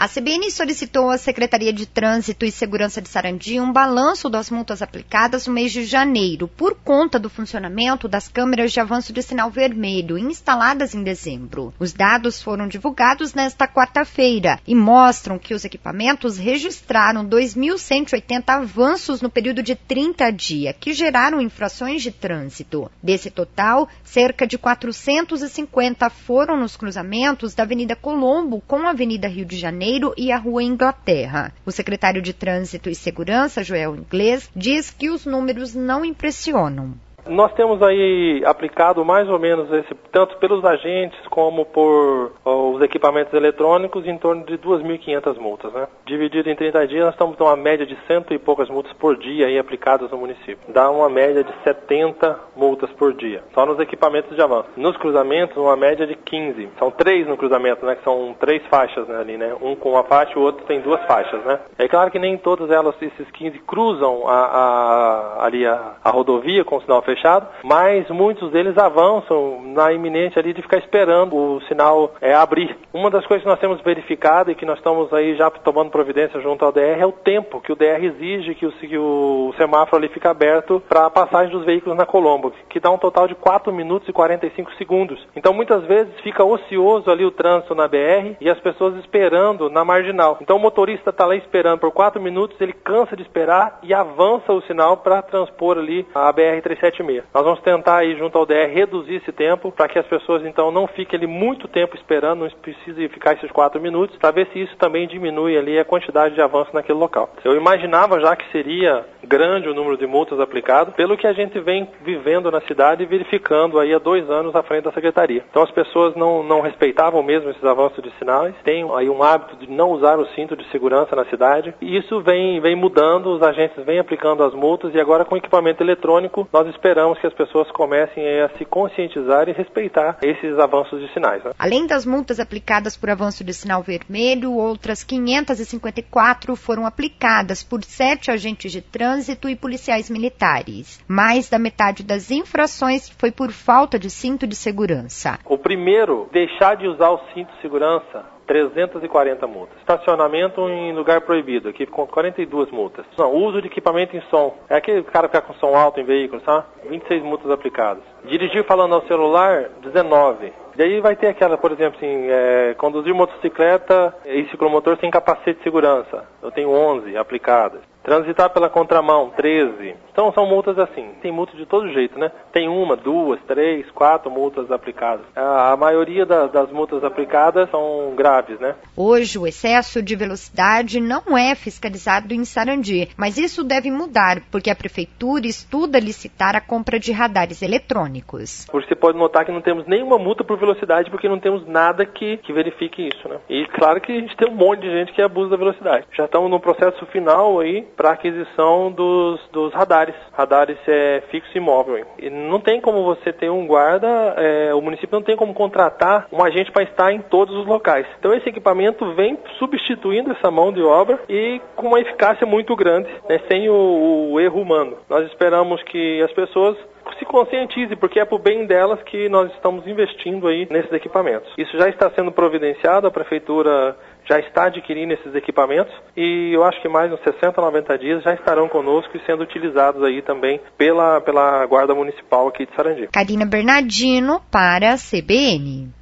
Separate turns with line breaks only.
A CBN solicitou à Secretaria de Trânsito e Segurança de Sarandi um balanço das multas aplicadas no mês de janeiro, por conta do funcionamento das câmeras de avanço de sinal vermelho instaladas em dezembro. Os dados foram divulgados nesta quarta-feira e mostram que os equipamentos registraram 2.180 avanços no período de 30 dias, que geraram infrações de trânsito. Desse total, cerca de 450 foram nos cruzamentos da Avenida Colombo com a Avenida Rio de Janeiro e a Rua Inglaterra. O secretário de Trânsito e Segurança, Joel Inglês, diz que os números não impressionam.
Nós temos aí aplicado mais ou menos tanto pelos agentes como por os equipamentos eletrônicos, em torno de 2.500 multas, né? Dividido em 30 dias, nós estamos numa média de 100 e poucas multas por dia aí aplicadas no município. Dá uma média de 70 multas por dia, só nos equipamentos de avanço. Nos cruzamentos, uma média de 15. São 3 no cruzamento, né? Que são 3 faixas, né, ali, né? Um com uma faixa e o outro tem 2 faixas, né? É claro que nem todas elas, esses 15, cruzam ali a rodovia com o sinal fechado, mas muitos deles avançam na iminente ali de ficar esperando o sinal abrir. Uma das coisas que nós temos verificado e que nós estamos aí já tomando providência junto ao DR é o tempo que o DR exige que o semáforo ali fique aberto para a passagem dos veículos na Colombo, que dá um total de 4 minutos e 45 segundos. Então muitas vezes fica ocioso ali o trânsito na BR e as pessoas esperando na marginal. Então o motorista está lá esperando por 4 minutos, ele cansa de esperar e avança o sinal para transpor ali a BR-376. Nós vamos tentar aí junto ao DR reduzir esse tempo para que as pessoas então não fiquem ali muito tempo esperando, não precise ficar esses 4 minutos, para ver se isso também diminui ali a quantidade de avanço naquele local. Eu imaginava já que seria grande o número de multas aplicado, pelo que a gente vem vivendo na cidade e verificando aí há 2 anos à frente da Secretaria. Então as pessoas não respeitavam mesmo esses avanços de sinais, têm aí um hábito de não usar o cinto de segurança na cidade, e isso vem mudando, os agentes vêm aplicando as multas, e agora com equipamento eletrônico nós esperamos que as pessoas comecem a se conscientizar e respeitar esses avanços de sinais, né?
Além das multas aplicadas por avanço de sinal vermelho, outras 554 foram aplicadas por 7 agentes de trânsito e policiais militares. Mais da metade das infrações foi por falta de cinto de segurança.
O primeiro, deixar de usar o cinto de segurança, 340 multas. Estacionamento em lugar proibido, aqui com 42 multas. Não, uso de equipamento em som. É aquele cara ficar com som alto em veículos, tá? 26 multas aplicadas. Dirigir falando ao celular, 19. E aí vai ter aquela, por exemplo, assim, conduzir motocicleta e ciclomotor sem capacete de segurança. Eu tenho 11 aplicadas. Transitar pela contramão, 13. Então são multas assim, tem multa de todo jeito, né? Tem 1, 2, 3, 4 multas aplicadas. A maioria das multas aplicadas são graves, né?
Hoje o excesso de velocidade não é fiscalizado em Sarandi, mas isso deve mudar, porque a Prefeitura estuda licitar a compra de radares eletrônicos.
Você pode notar que não temos nenhuma multa por velocidade, porque não temos nada que verifique isso, né? E claro que a gente tem um monte de gente que abusa da velocidade. Já estamos no processo final aí para aquisição dos radares fixo e móvel. E não tem como você ter um guarda, o município não tem como contratar um agente para estar em todos os locais. Então esse equipamento vem substituindo essa mão de obra e com uma eficácia muito grande, né, sem o erro humano. Nós esperamos que as pessoas se conscientizem, porque é por bem delas que nós estamos investindo aí nesses equipamentos. Isso já está sendo providenciado, a Prefeitura já está adquirindo esses equipamentos e eu acho que mais uns 60, 90 dias já estarão conosco e sendo utilizados aí também pela Guarda Municipal aqui de Sarandi.
Karina Bernardino para a CBN.